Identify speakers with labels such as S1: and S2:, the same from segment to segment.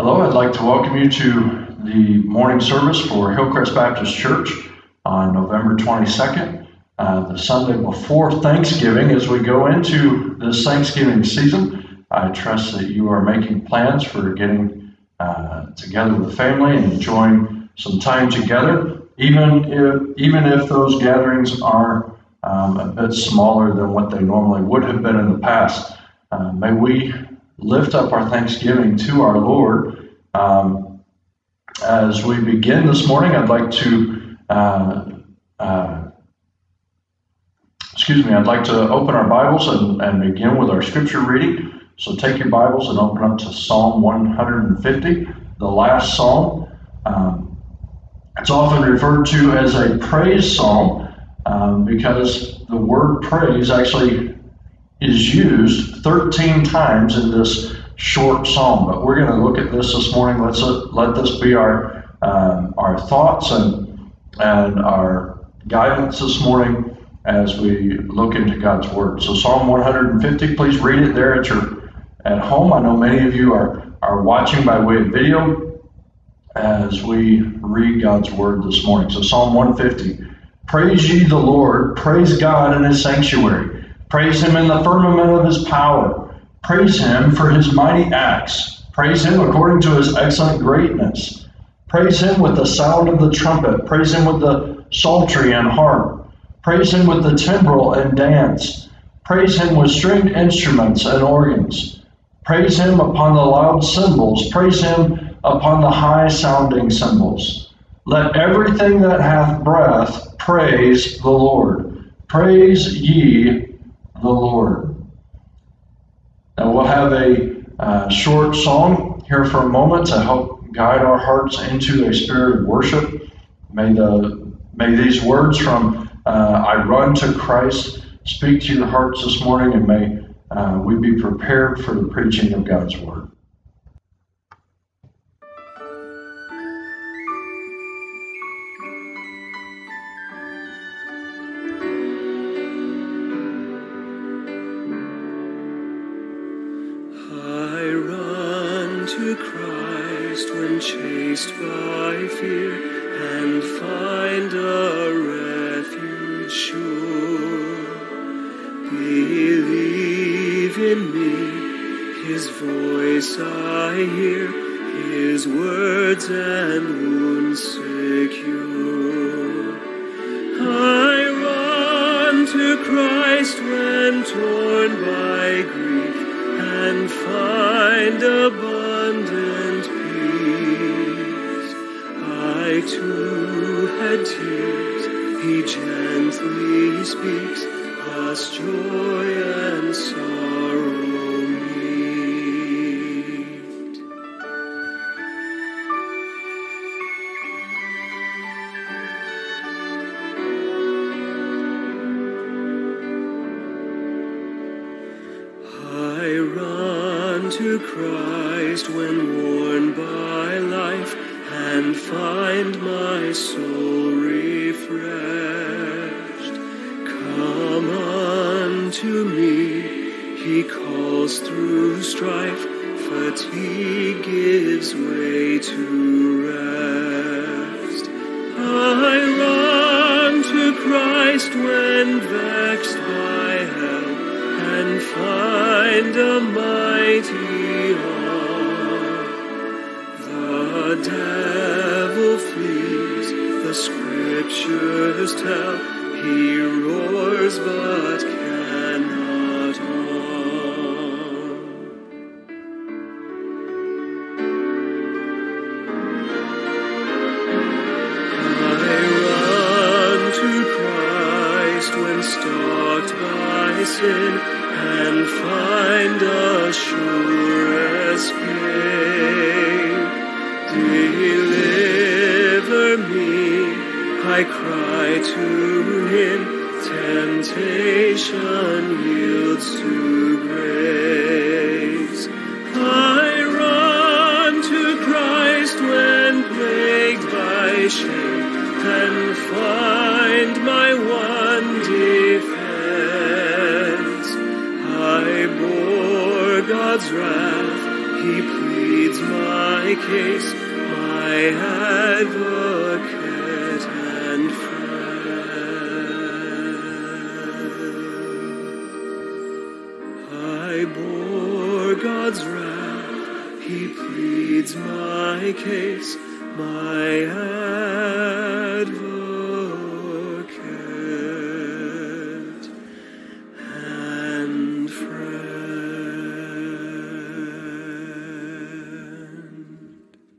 S1: Hello, I'd like to welcome you to the morning service for Hillcrest Baptist Church on November 22nd, the Sunday before Thanksgiving. As we go into this Thanksgiving season, I trust that you are making plans for getting together with family and enjoying some time together, even if those gatherings are a bit smaller than what they normally would have been in the past. May we lift up our thanksgiving to our Lord. As we begin this morning, I'd like to open our Bibles and begin with our scripture reading. So take your Bibles and open up to Psalm 150, the last psalm. It's often referred to as a praise psalm because the word praise actually is used 13 times in this short psalm. But we're going to look at this morning. Let this be our thoughts and our guidance this morning as we look into God's Word. So Psalm 150, please read it there at home. I know many of you are watching by way of video as we read God's Word this morning. So Psalm 150, praise ye the Lord, praise God in his sanctuary. Praise him in the firmament of his power. Praise him for his mighty acts. Praise him according to his excellent greatness. Praise him with the sound of the trumpet. Praise him with the psaltery and harp. Praise him with the timbrel and dance. Praise him with stringed instruments and organs. Praise him upon the loud cymbals. Praise him upon the high sounding cymbals. Let everything that hath breath praise the Lord. Praise ye the Lord. Now we'll have a short song here for a moment to help guide our hearts into a spirit of worship. May these words from I Run to Christ speak to your hearts this morning, and may we be prepared for the preaching of God's Word.
S2: Chased by fear and find a refuge sure. Believe in me, his voice I hear, his words and wounds secure. I run to Christ when torn by grief and find abundant peace. I too had tears, he gently speaks, us joy and sorrow meet. I run to Christ when worn by life and find my soul refreshed. Come unto me, he calls through strife, fatigue gives way to rest. I run to Christ when vexed by hell and find a mighty arm. The devil flees, the scriptures tell, he roars but cannot harm. I run to Christ when stalked by sin and find a sure escape. Deliver me, I cry to him, temptation yields to grace. I run to Christ when plagued by shame and find my one defense. I bore God's wrath, he pleads my my case, my advocate and friend. I bore God's wrath, he pleads my case, my advocate and friend.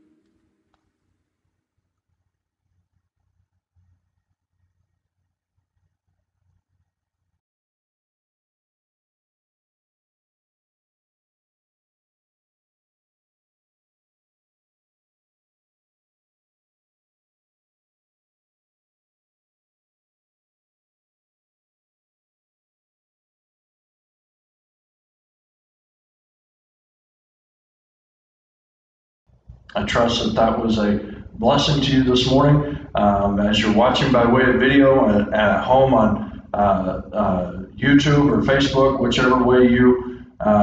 S1: I trust that that was a blessing to you this morning. As you're watching by way of video at home on YouTube or Facebook, whichever way you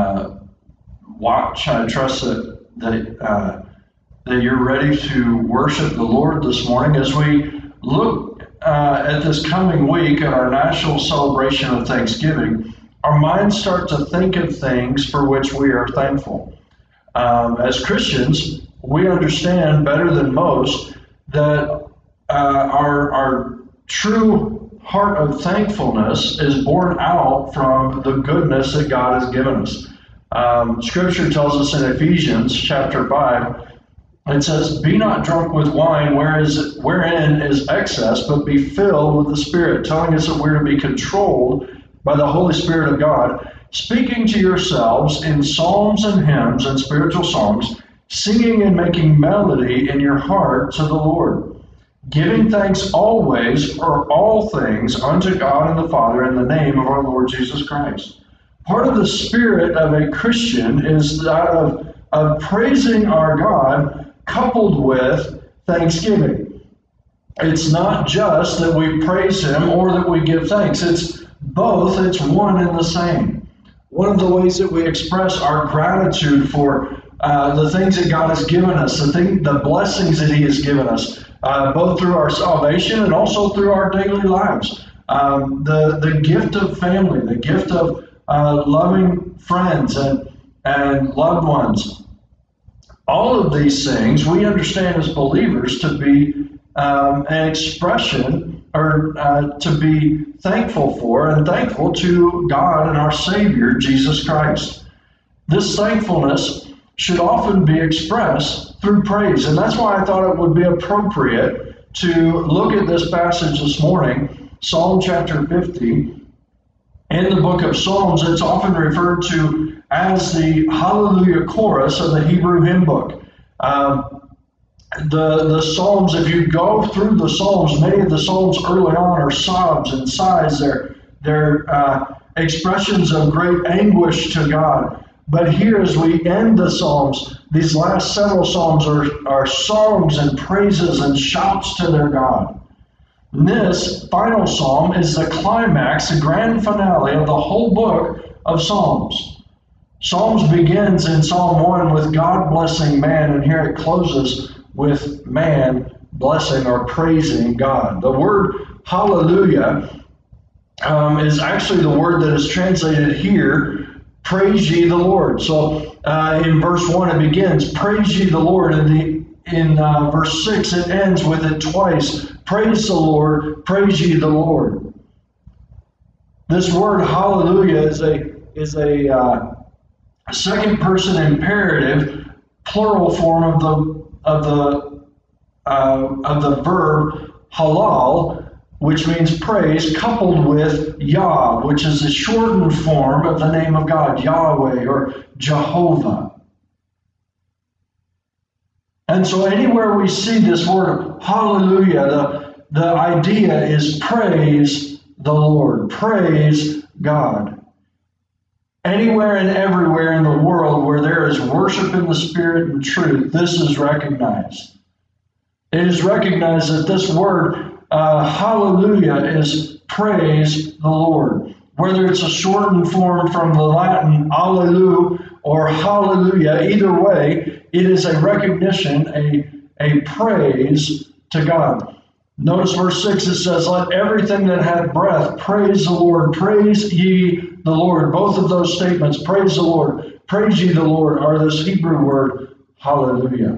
S1: watch, I trust that you're ready to worship the Lord this morning. As we look at this coming week at our national celebration of Thanksgiving, our minds start to think of things for which we are thankful. As Christians, we understand better than most that our true heart of thankfulness is born out from the goodness that God has given us. Scripture tells us in Ephesians chapter 5, it says, "Be not drunk with wine wherein is excess, but be filled with the Spirit," telling us that we're to be controlled by the Holy Spirit of God, speaking to yourselves in psalms and hymns and spiritual songs, singing and making melody in your heart to the Lord, giving thanks always for all things unto God and the Father in the name of our Lord Jesus Christ. Part of the spirit of a Christian is that of praising our God coupled with thanksgiving. It's not just that we praise Him or that we give thanks. It's both. It's one and the same. One of the ways that we express our gratitude for the things that God has given us, the blessings that He has given us, both through our salvation and also through our daily lives. The gift of family, the gift of loving friends and loved ones. All of these things we understand as believers to be an expression or to be thankful for and thankful to God and our Savior, Jesus Christ. This thankfulness should often be expressed through praise. And that's why I thought it would be appropriate to look at this passage this morning, Psalm chapter 50. In the book of Psalms, it's often referred to as the Hallelujah chorus of the Hebrew hymn book. The Psalms, if you go through the Psalms, many of the Psalms early on are sobs and sighs. They're expressions of great anguish to God. But here, as we end the Psalms, these last several Psalms are songs and praises and shouts to their God. And this final Psalm is the climax, the grand finale of the whole book of Psalms. Psalms begins in Psalm 1 with God blessing man, and here it closes with man blessing or praising God. The word hallelujah is actually the word that is translated here, praise ye the Lord. So in verse 1 it begins, praise ye the Lord. In verse 6 it ends with it twice, praise the Lord, praise ye the Lord. This word hallelujah is a second person imperative, plural form of the verb halal, which means praise, coupled with Yah, which is a shortened form of the name of God, Yahweh or Jehovah. And so anywhere we see this word hallelujah, the idea is praise the Lord, praise God. Anywhere and everywhere in the world where there is worship in the Spirit and truth, this is recognized. It is recognized that this word hallelujah is praise the Lord. Whether it's a shortened form from the Latin allelu or hallelujah. Either way, it is a recognition, a praise to God. Notice verse 6, it says, let everything that hath breath praise the Lord. Praise ye the Lord. Both of those statements, praise the Lord, praise ye the Lord, are this Hebrew word, hallelujah.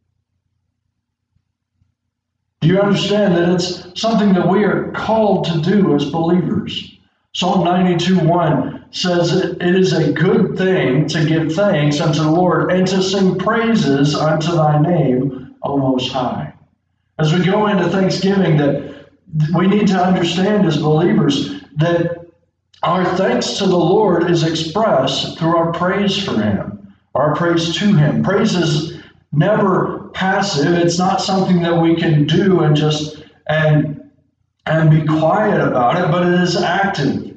S1: Do you understand that it's something that we are called to do as believers? Psalm 92:1 says it is a good thing to give thanks unto the Lord and to sing praises unto thy name, O Most High. As we go into Thanksgiving, that we need to understand as believers that our thanks to the Lord is expressed through our praise for Him, our praise to Him. Praise is never passive. It's not something that we can do and just and be quiet about it, but it is active.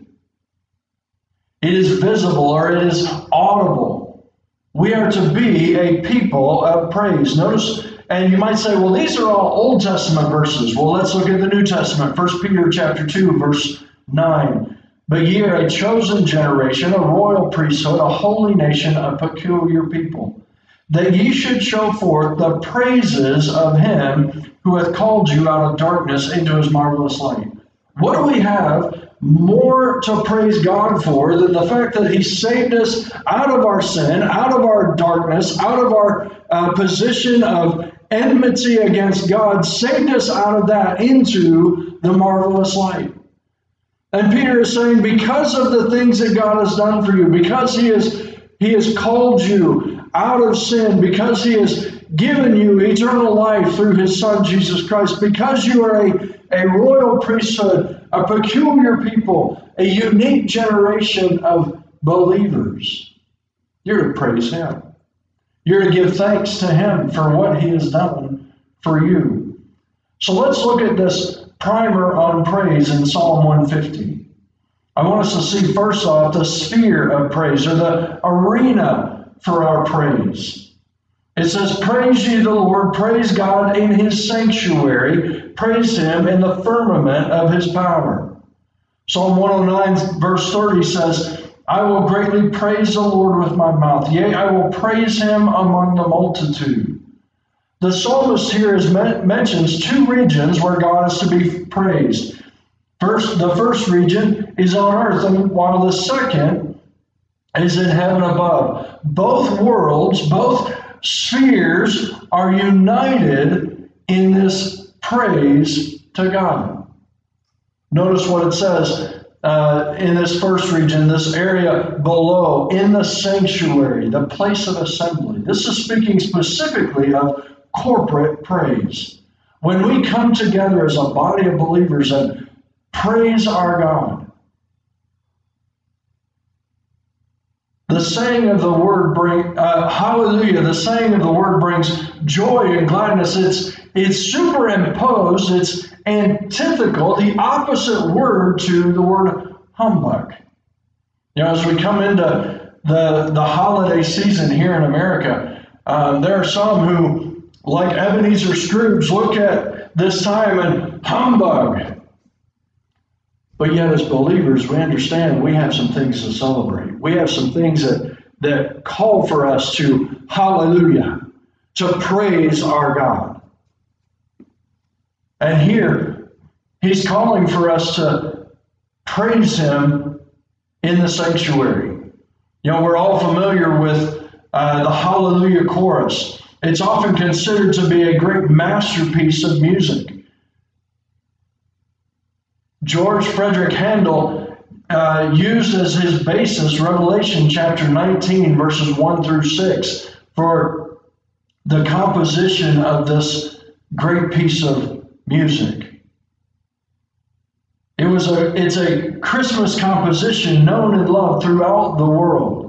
S1: It is visible, or it is audible. We are to be a people of praise. Notice, and you might say, well, these are all Old Testament verses. Well, let's look at the New Testament. 1 Peter chapter 2, verse 9. But ye are a chosen generation, a royal priesthood, a holy nation, a peculiar people, that ye should show forth the praises of him who hath called you out of darkness into his marvelous light. What do we have more to praise God for than the fact that he saved us out of our sin, out of our darkness, out of our position of enmity against God, saved us out of that into the marvelous light? And Peter is saying, because of the things that God has done for you, because he has called you out of sin, because he has given you eternal life through his Son, Jesus Christ, because you are a royal priesthood, a peculiar people, a unique generation of believers, you're to praise him. You're to give thanks to him for what he has done for you. So let's look at this primer on praise in Psalm 150. I want us to see first off the sphere of praise, or the arena for our praise. It says, praise ye the Lord, praise God in his sanctuary, praise him in the firmament of his power. Psalm 109 verse 30 says, I will greatly praise the Lord with my mouth. Yea, I will praise him among the multitude. The psalmist here mentions two regions where God is to be praised. The first region is on earth, and while the second is in heaven above. Both worlds, both spheres are united in this praise to God. Notice what it says in this first region, this area below, in the sanctuary, the place of assembly. This is speaking specifically of corporate praise. When we come together as a body of believers and praise our God, the saying of the word hallelujah, the saying of the word brings joy and gladness. It's superimposed, it's antithetical, the opposite word to the word humbug. You know, as we come into the holiday season here in America, there are some who, like Ebenezer Scrooge, look at this time and humbug. But yet as believers, we understand we have some things to celebrate. We have some things that call for us to hallelujah, to praise our God. And here, he's calling for us to praise him in the sanctuary. You know, we're all familiar with the Hallelujah chorus. It's often considered to be a great masterpiece of music. George Frederick Handel used as his basis Revelation chapter 19, verses 1 through 6, for the composition of this great piece of music. It's a Christmas composition known and loved throughout the world.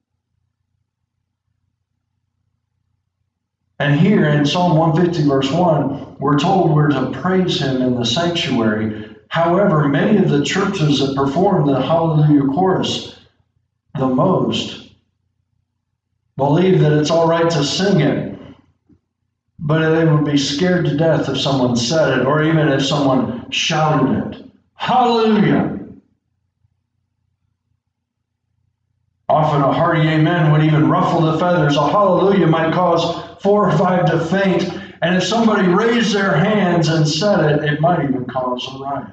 S1: And here in Psalm 150, verse 1, we're told we're to praise him in the sanctuary. However, many of the churches that perform the Hallelujah chorus the most believe that it's all right to sing it, but they would be scared to death if someone said it, or even if someone shouted it. Hallelujah! Often a hearty amen would even ruffle the feathers. A hallelujah might cause 4 or 5 to faint. And if somebody raised their hands and said it, it might even cause a riot.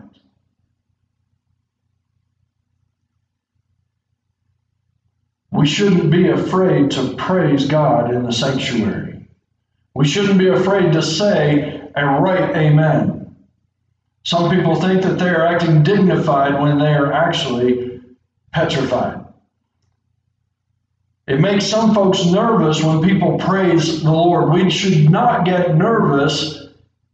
S1: We shouldn't be afraid to praise God in the sanctuary. We shouldn't be afraid to say a right amen. Some people think that they are acting dignified when they are actually petrified. It makes some folks nervous when people praise the Lord. We should not get nervous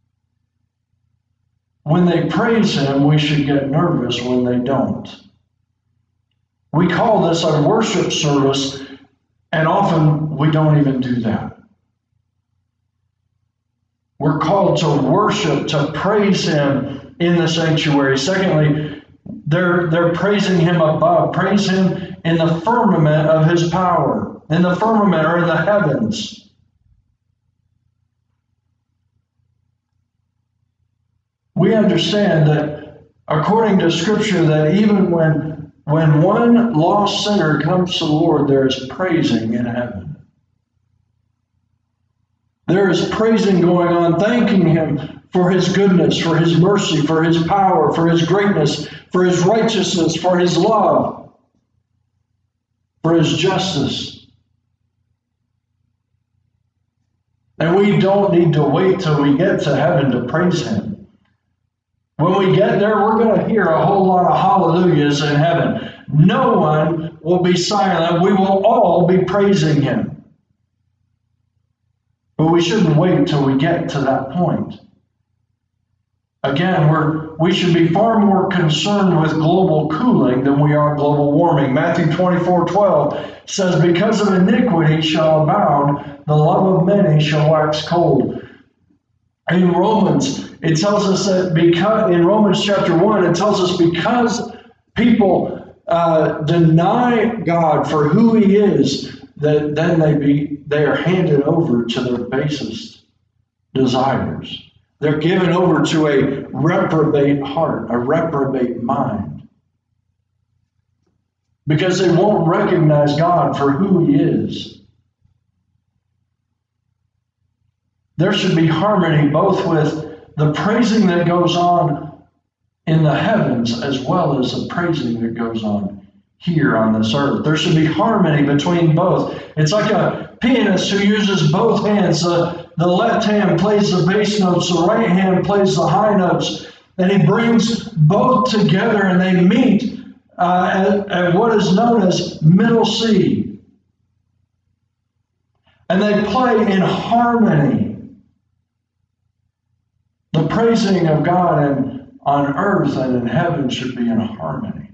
S1: when they praise Him. We should get nervous when they don't. We call this a worship service, and often we don't even do that. We're called to worship, to praise Him in the sanctuary. Secondly, they're praising Him above. Praise Him in the firmament of His power, in the firmament or in the heavens. We understand that according to Scripture that even when one lost sinner comes to the Lord, there is praising in heaven. There is praising going on, thanking Him for His goodness, for His mercy, for His power, for His greatness, for His righteousness, for His love, for His justice. And we don't need to wait till we get to heaven to praise Him. When we get there, we're going to hear a whole lot of hallelujahs in heaven. No one will be silent. We will all be praising Him. But we shouldn't wait till we get to that point. Again, we should be far more concerned with global cooling than we are global warming. Matthew 24:12 says, because of iniquity shall abound, the love of many shall wax cold. In Romans, it tells us that in Romans chapter 1, it tells us because people deny God for who He is, that then they are handed over to their basest desires. They're given over to a reprobate heart, a reprobate mind. Because they won't recognize God for who He is. There should be harmony both with the praising that goes on in the heavens as well as the praising that goes on here on this earth. There should be harmony between both. It's like a pianist who uses both hands. The left hand plays the bass notes, the right hand plays the high notes, and he brings both together and they meet at what is known as middle C. And they play in harmony. The praising of God on earth and in heaven should be in harmony.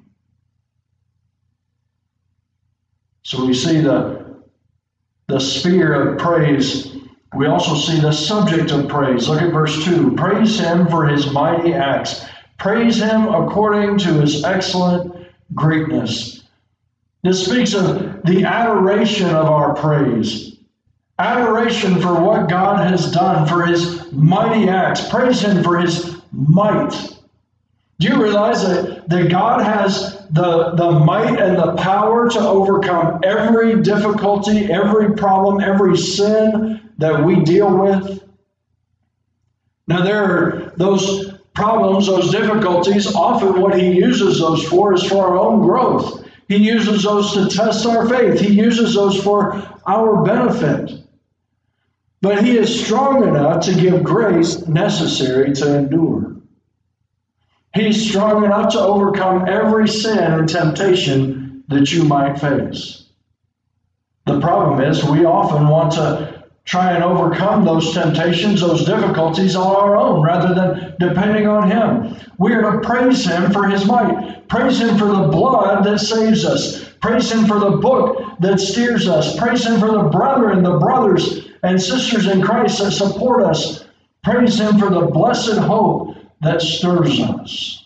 S1: So we see the sphere of praise. We also see the subject of praise. Look at verse 2. Praise Him for His mighty acts. Praise Him according to His excellent greatness. This speaks of the adoration of our praise. Adoration for what God has done, for His mighty acts. Praise Him for His might. Do you realize that God has the might and the power to overcome every difficulty, every problem, every sin that we deal with? Now there are those problems, those difficulties. Often what He uses those for is for our own growth. He uses those to test our faith. He uses those for our benefit. But He is strong enough to give grace necessary to endure. He's strong enough to overcome every sin and temptation that you might face. The problem is we often want to try and overcome those temptations, those difficulties on our own rather than depending on Him. We are to praise Him for His might. Praise Him for the blood that saves us. Praise Him for the book that steers us. Praise Him for the brethren, the brothers and sisters in Christ that support us. Praise Him for the blessed hope that stirs us.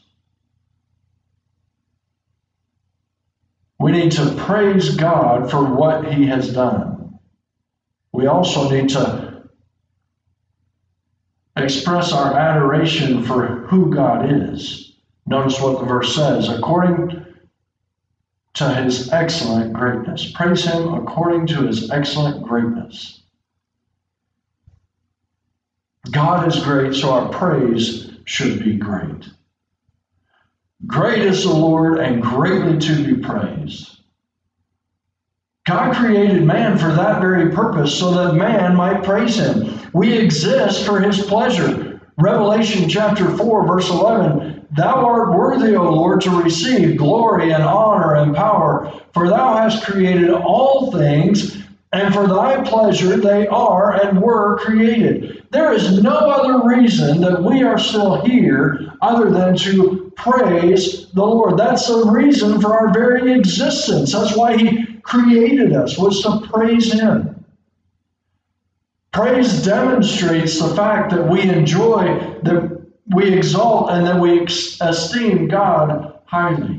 S1: We need to praise God for what He has done. We also need to express our adoration for who God is. Notice what the verse says. According to his excellent greatness. Praise him according to his excellent greatness. God is great, so our praise should be great. Great is the Lord and greatly to be praised. God created man for that very purpose, so that man might praise him. We exist for his pleasure. Revelation chapter 4, verse 11, Thou art worthy, O Lord, to receive glory and honor and power, for thou hast created all things, and for thy pleasure they are and were created. There is no other reason that we are still here other than to praise the Lord. That's the reason for our very existence. That's why he created us, was to praise him. Praise demonstrates the fact that we enjoy, that we exalt, and that we esteem God highly.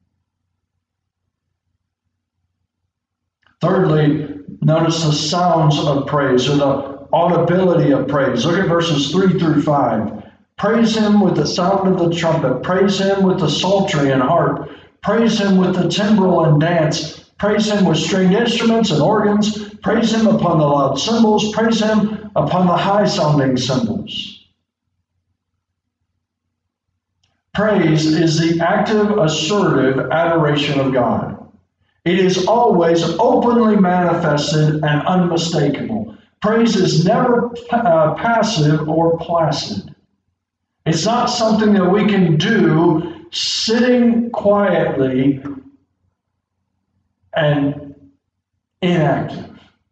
S1: Thirdly, notice the sounds of praise, or the audibility of praise. Look at verses 3 through 5. Praise him with the sound of the trumpet. Praise him with the psaltery and harp. Praise him with the timbrel and dance. Praise him with stringed instruments and organs. Praise him upon the loud cymbals. Praise him upon the high-sounding cymbals. Praise is the active, assertive adoration of God. It is always openly manifested and unmistakable. Praise is never passive or placid. It's not something that we can do sitting quietly and inactive.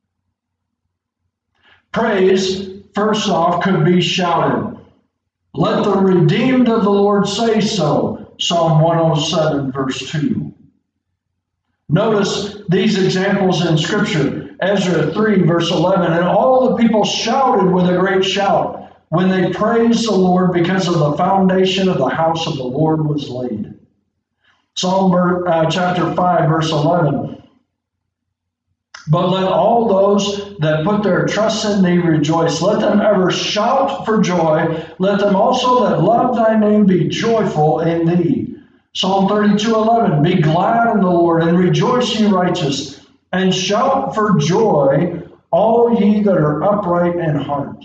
S1: Praise, first off, could be shouted. Let the redeemed of the Lord say so. Psalm 107, verse 2. Notice these examples in Scripture. Ezra 3, verse 11. And all the people shouted with a great shout when they praised the Lord, because of the foundation of the house of the Lord was laid. Psalm chapter 5, verse 11. But let all those that put their trust in thee rejoice. Let them ever shout for joy. Let them also that love thy name be joyful in thee. Psalm 32:11. Be glad in the Lord, and rejoice, ye righteous, and shout for joy, all ye that are upright in heart.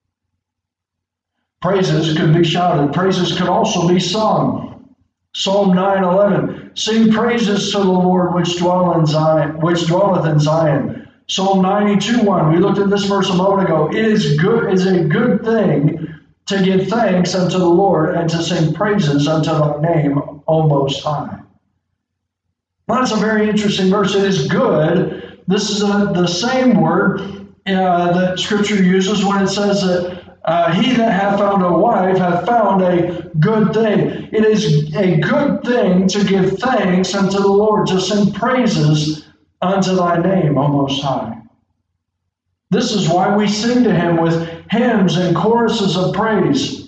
S1: Praises could be shouted. Praises could also be sung. Psalm 9:11. Sing praises to the Lord which dwelleth in Zion. Psalm 92:1. We looked at this verse a moment ago. It is a good thing to give thanks unto the Lord and to sing praises unto thy name, O Most High. Well, that's a very interesting verse. It is good. This is the same word that Scripture uses when it says that he that hath found a wife hath found a good thing. It is a good thing to give thanks unto the Lord, to sing praises unto thy name, O Most High. This is why we sing to him with hymns and choruses of praise.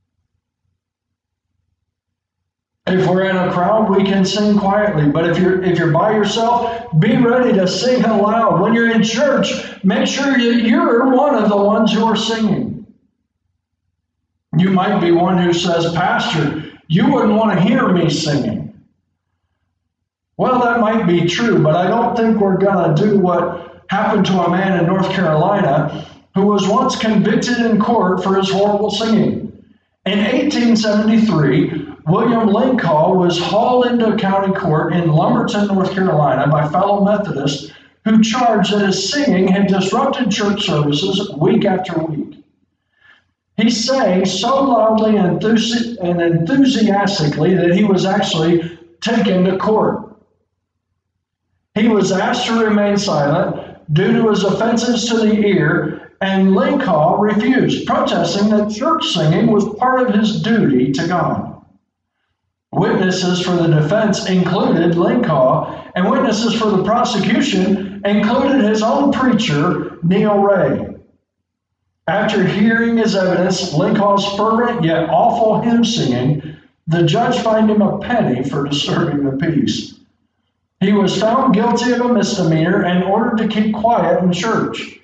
S1: If we're in a crowd, we can sing quietly. But if you're by yourself, be ready to sing aloud. When you're in church, make sure you're one of the ones who are singing. You might be one who says, Pastor, you wouldn't want to hear me singing. Well, that might be true, but I don't think we're going to do what happened to a man in North Carolina who was once convicted in court for his horrible singing. In 1873, William Lincoln was hauled into county court in Lumberton, North Carolina by fellow Methodists who charged that his singing had disrupted church services week after week. He sang so loudly and enthusiastically that he was actually taken to court. He was asked to remain silent due to his offenses to the ear, and Lincoln refused, protesting that church singing was part of his duty to God. Witnesses for the defense included Lincoln, and witnesses for the prosecution included his own preacher, Neil Ray. After hearing his evidence, Lincoln's fervent yet awful hymn singing, the judge fined him a penny for disturbing the peace. He was found guilty of a misdemeanor and ordered to keep quiet in church.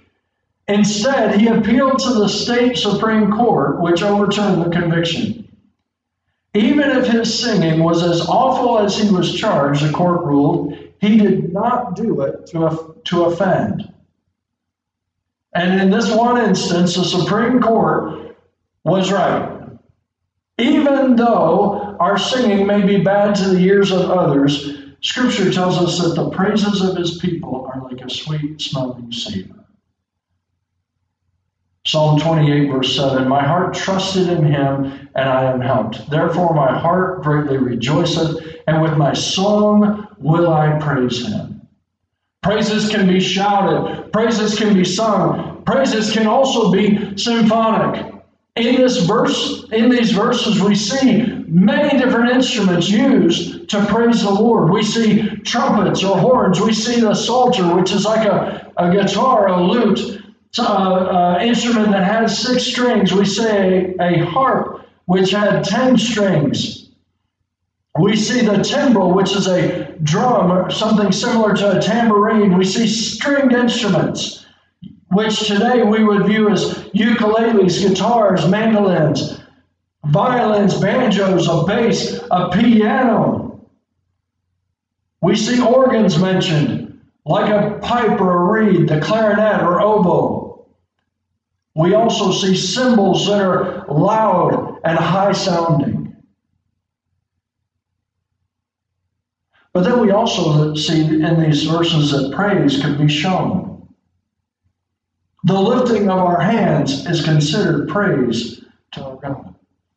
S1: Instead, he appealed to the state Supreme Court, which overturned the conviction. Even if his singing was as awful as he was charged, the court ruled, he did not do it to offend. And in this one instance, the Supreme Court was right. Even though our singing may be bad to the ears of others, Scripture tells us that the praises of his people are like a sweet-smelling savor. Psalm 28, verse 7, my heart trusted in him, and I am helped. Therefore my heart greatly rejoiceth, and with my song will I praise him. Praises can be shouted. Praises can be sung. Praises can also be symphonic. In these verses, we see many different instruments used to praise the Lord. We see trumpets or horns. We see the psalter, which is like a guitar, a lute, instrument that has 6 strings. We see a harp, which had 10 strings. We see the timbrel, which is a drum, or something similar to a tambourine. We see stringed instruments, which today we would view as ukuleles, guitars, mandolins, violins, banjos, a bass, a piano. We see organs mentioned, like a pipe or a reed, the clarinet or oboe. We also see cymbals that are loud and high-sounding. But then we also see in these verses that praise can be shown. The lifting of our hands is considered praise to our God.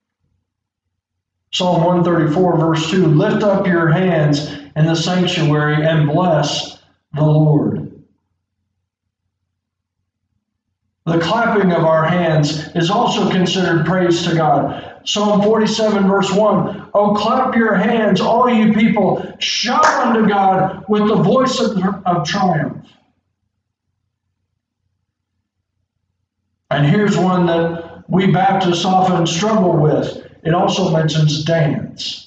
S1: Psalm 134, verse 2, lift up your hands in the sanctuary and bless the Lord. The clapping of our hands is also considered praise to God. Psalm 47, verse 1, oh, clap your hands, all you people, shout unto God with the voice of triumph. And here's one that we Baptists often struggle with. It also mentions dance.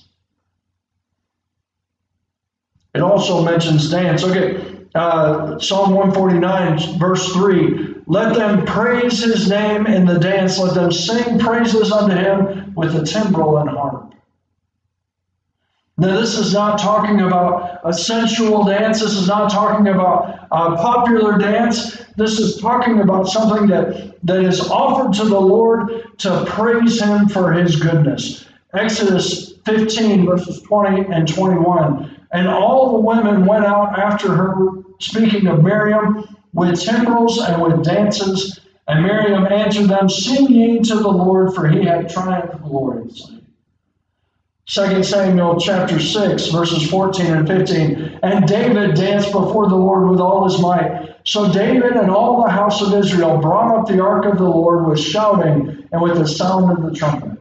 S1: It also mentions dance. Okay, Psalm 149, verse 3. Let them praise his name in the dance. Let them sing praises unto him with the timbrel and harp. Now, this is not talking about a sensual dance. This is not talking about a popular dance. This is talking about something that is offered to the Lord to praise him for his goodness. Exodus 15, verses 20 and 21. And all the women went out after her, speaking of Miriam, with timbrels and with dances. And Miriam answered them, sing ye to the Lord, for he hath triumphed gloriously. 2 Samuel chapter 6, verses 14 and 15. And David danced before the Lord with all his might. So David and all the house of Israel brought up the ark of the Lord with shouting and with the sound of the trumpet.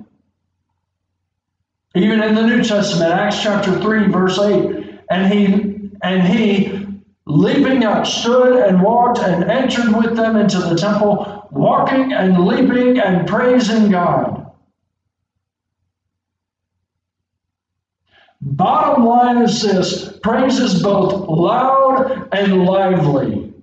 S1: Even in the New Testament, Acts chapter 3, verse 8. And he leaping up, stood and walked and entered with them into the temple, walking and leaping and praising God. Bottom line is this: praise is both loud and lively.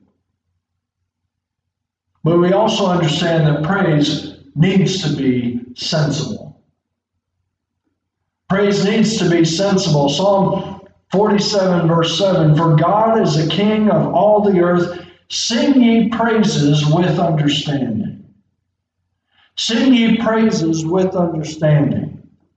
S1: But we also understand that praise needs to be sensible. Praise needs to be sensible. Psalm 47, verse 7, for God is the King of all the earth. Sing ye praises with understanding. Sing ye praises with understanding.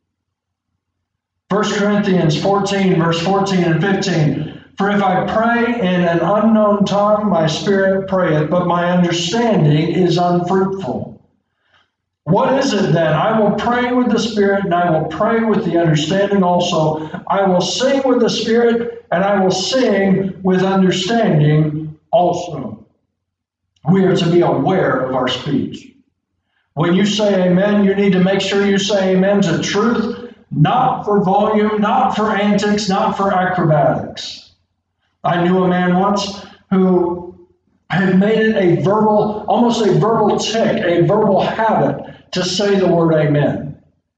S1: 1 Corinthians 14, verse 14 and 15. For if I pray in an unknown tongue, my spirit prayeth, but my understanding is unfruitful. What is it then? I will pray with the Spirit, and I will pray with the understanding also. I will sing with the Spirit, and I will sing with understanding also. We are to be aware of our speech. When you say amen, you need to make sure you say amen to truth, not for volume, not for antics, not for acrobatics. I knew a man once who had made it a verbal, almost a verbal tick, a verbal habit to say the word amen.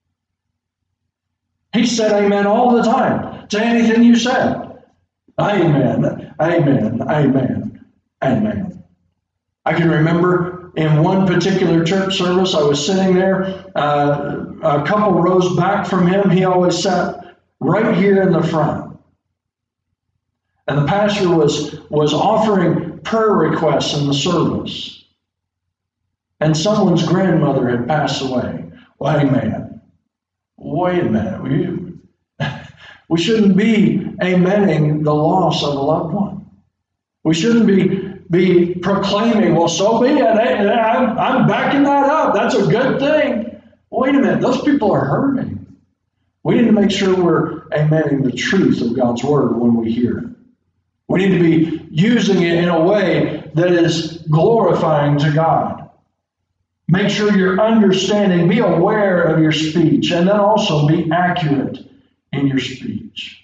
S1: He said amen all the time to anything you said. Amen, amen, amen, amen. I can remember in one particular church service, I was sitting there, a couple rows back from him. He always sat right here in the front. And the pastor was offering prayer requests in the service. And someone's grandmother had passed away. Wait a minute. We shouldn't be amening the loss of a loved one. We shouldn't be proclaiming, well, so be it. I'm backing that up. That's a good thing. Wait a minute. Those people are hurting. We need to make sure we're amening the truth of God's word when we hear it. We need to be using it in a way that is glorifying to God. Make sure you're understanding, be aware of your speech, and then also be accurate in your speech.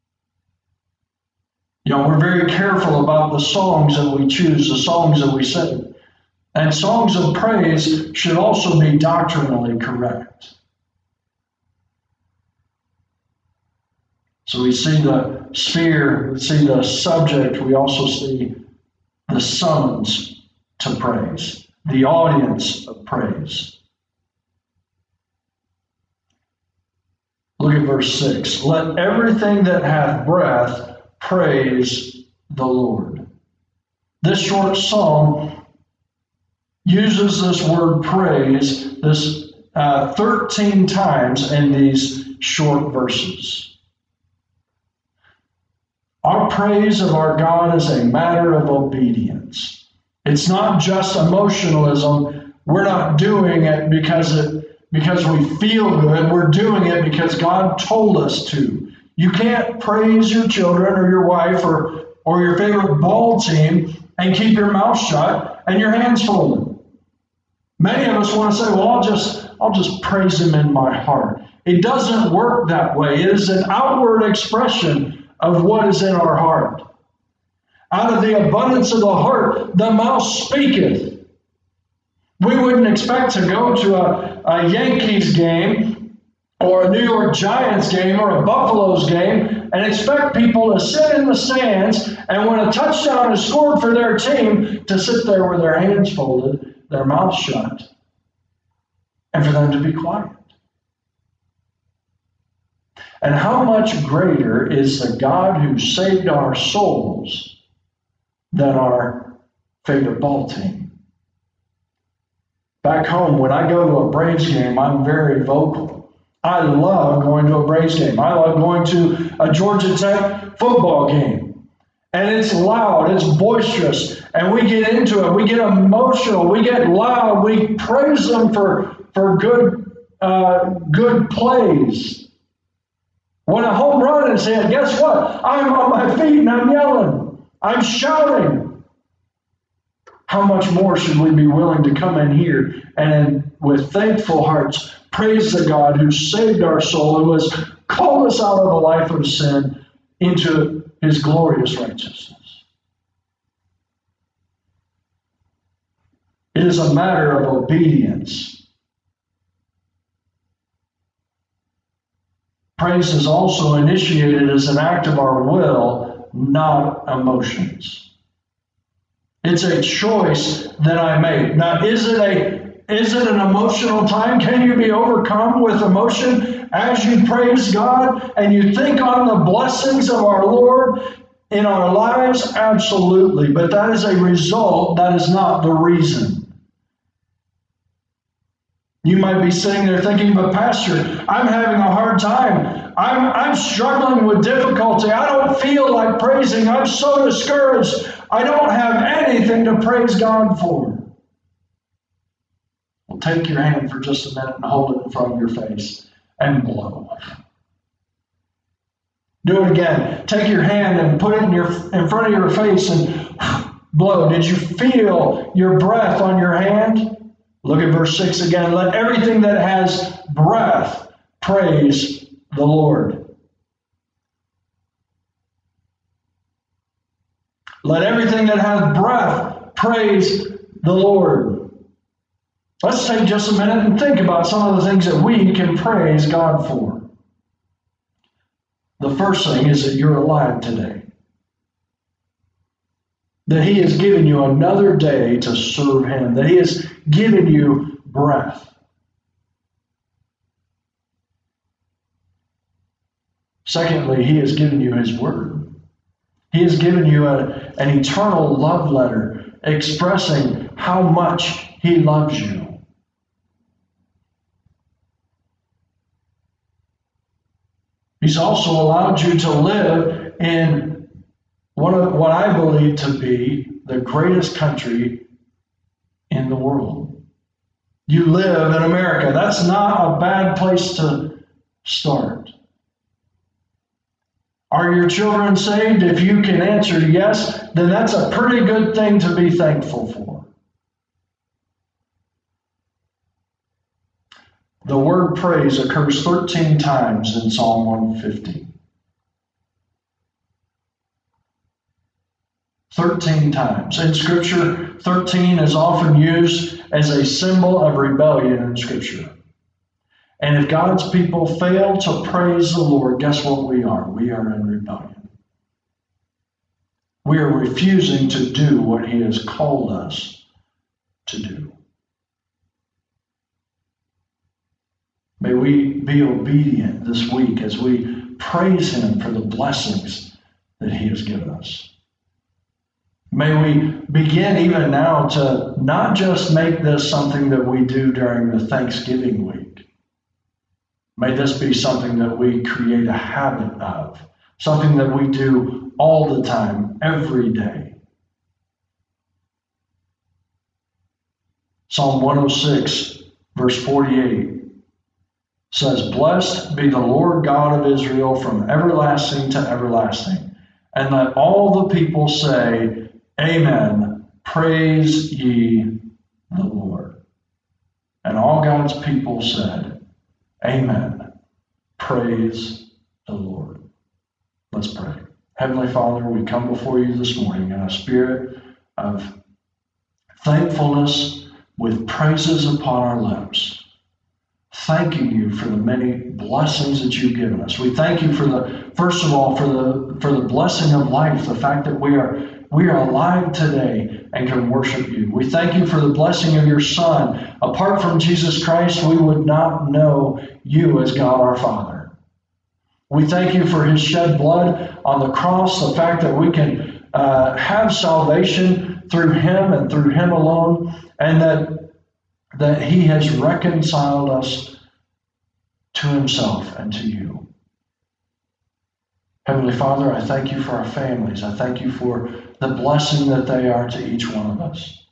S1: We're very careful about the songs that we choose, the songs that we sing. And songs of praise should also be doctrinally correct. So we see the sphere, we see the subject, we also see the summons to praise, the audience of praise. Look at verse 6. Let everything that hath breath praise the Lord. This short psalm uses this word praise 13 times in these short verses. Our praise of our God is a matter of obedience. It's not just emotionalism. We're not doing it because we feel good. We're doing it because God told us to. You can't praise your children or your wife or your favorite ball team and keep your mouth shut and your hands folded. Many of us want to say, well, I'll just praise him in my heart. It doesn't work that way. It is an outward expression of what is in our heart. Out of the abundance of the heart, the mouth speaketh. We wouldn't expect to go to a Yankees game or a New York Giants game or a Buffaloes game and expect people to sit in the stands and when a touchdown is scored for their team to sit there with their hands folded, their mouths shut, and for them to be quiet. And how much greater is the God who saved our souls than our favorite ball team? Back home, when I go to a Braves game, I'm very vocal. I love going to a Braves game. I love going to a Georgia Tech football game. And it's loud, it's boisterous, and we get into it. We get emotional, we get loud, we praise them for good plays. When a home run is hit, guess what? I'm on my feet and I'm yelling. I'm shouting. How much more should we be willing to come in here and with thankful hearts praise the God who saved our soul and was called us out of a life of sin into his glorious righteousness? It is a matter of obedience. Praise is also initiated as an act of our will, not emotions. It's a choice that I make. Now, is it an emotional time? Can you be overcome with emotion as you praise God and you think on the blessings of our Lord in our lives? Absolutely. But that is a result. That is not the reason. You might be sitting there thinking, but Pastor, I'm having a hard time. I'm struggling with difficulty. I don't feel like praising. I'm so discouraged. I don't have anything to praise God for. Well, take your hand for just a minute and hold it in front of your face and blow. Do it again. Take your hand and put it in front of your face and blow. Did you feel your breath on your hand? Look at verse 6 again. Let everything that has breath praise the Lord. Let everything that has breath praise the Lord. Let's take just a minute and think about some of the things that we can praise God for. The first thing is that you're alive today. that He has given you another day to serve Him, that He has given you breath. Secondly, He has given you His Word. He has given you an eternal love letter expressing how much He loves you. He's also allowed you to live in what I believe to be the greatest country in the world. You live in America. That's not a bad place to start. Are your children saved? If you can answer yes, then that's a pretty good thing to be thankful for. The word praise occurs 13 times in Psalm 150. 13 times. In Scripture, 13 is often used as a symbol of rebellion in Scripture. And if God's people fail to praise the Lord, guess what we are? We are in rebellion. We are refusing to do what He has called us to do. May we be obedient this week as we praise Him for the blessings that He has given us. May we begin even now to not just make this something that we do during the Thanksgiving week. May this be something that we create a habit of, something that we do all the time, every day. Psalm 106, verse 48 says, "Blessed be the Lord God of Israel from everlasting to everlasting." And let all the people say, Amen. Praise ye the Lord. And all God's people said, Amen. Praise the Lord. Let's pray. Heavenly Father, we come before you this morning in a spirit of thankfulness with praises upon our lips, thanking you for the many blessings that you've given us. We thank you first of all, for the blessing of life, the fact that we are alive today and can worship you. We thank you for the blessing of your Son. Apart from Jesus Christ, we would not know you as God our Father. We thank you for His shed blood on the cross, the fact that we can have salvation through Him and through Him alone, and that He has reconciled us to Himself and to you. Heavenly Father, I thank you for our families. I thank you for the blessing that they are to each one of us.